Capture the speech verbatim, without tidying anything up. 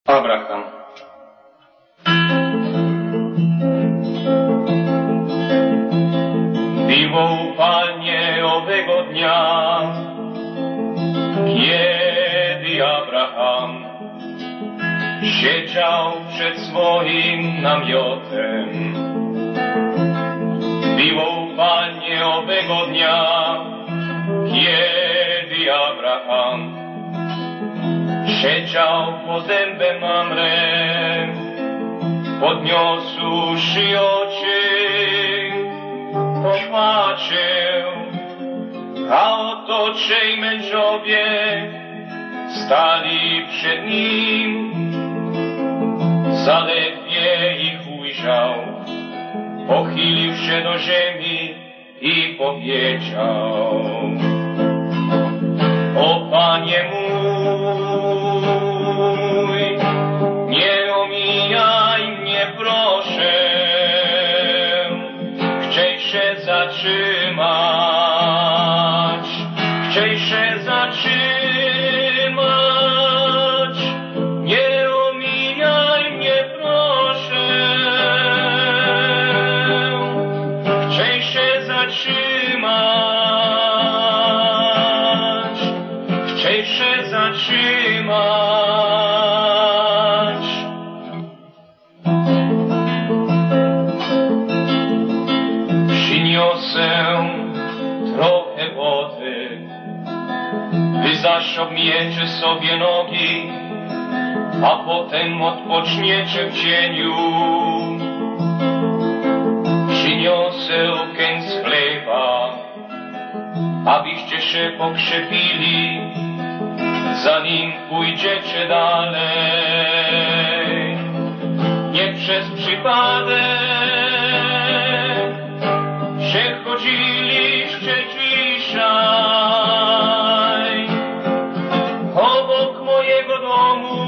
Abraham. Było upalnie owego dnia, kiedy Abraham siedział przed swoim namiotem. Było upalnie owego dnia, kiedy Abraham siedział pod dębem Mamre, podniosłszy oczy, popatrzył, a oto trzej mężowie stali przed nim. Zaledwie ich ujrzał, pochylił się do ziemi i powiedział: o Panie mój, nie omijaj mnie proszę, chciej się zatrzymać, chciej się zatrzymać, nie omijaj mnie proszę, chciej się zatrzymać, chciej się zatrzymać. Przyniosę trochę wody, wy zaś obmyjecie sobie nogi, a potem odpoczniecie w cieniu. Przyniosę kęs chleba, abyście się pokrzepili, zanim pójdziecie dalej. Nie przez przypadek przechodziliście dzisiaj obok mojego domu,